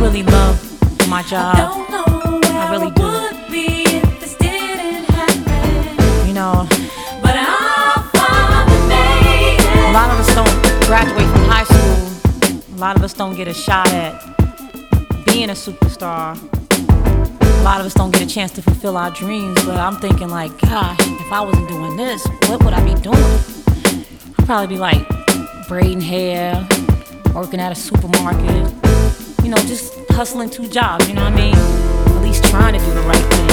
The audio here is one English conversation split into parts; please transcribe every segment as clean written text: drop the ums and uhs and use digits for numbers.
really love my job. I really do. You know, a lot of us don't graduate from high school. A lot of us don't get a shot at being a superstar. A lot of us don't get a chance to fulfill our dreams. But I'm thinking like, gosh, if I wasn't doing this, what would I be doing? I'd probably be like braiding hair, working at a supermarket, you know, just hustling 2 jobs, you know what I mean? At least trying to do the right thing.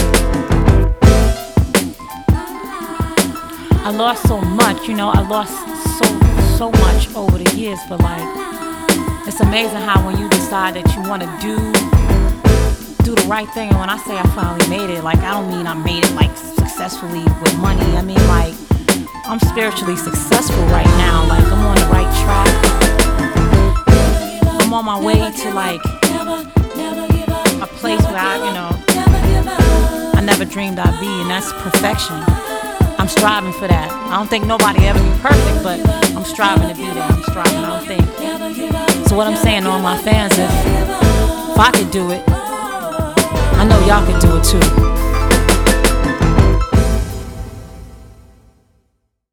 I lost so much, you know, I lost so much over the years, but like, it's amazing how when you decide that you want to do the right thing, and when I say I finally made it, like, I don't mean I made it like successfully with money. I mean like, I'm spiritually successful right now. Like, I'm on the right track. I'm on my way to like a place where I never dreamed I'd be, and that's perfection. I'm striving for that. I don't think nobody ever be perfect, but I'm striving to be there. I'm striving, I don't think. So what I'm saying to all my fans, if I could do it, I know y'all could do it too.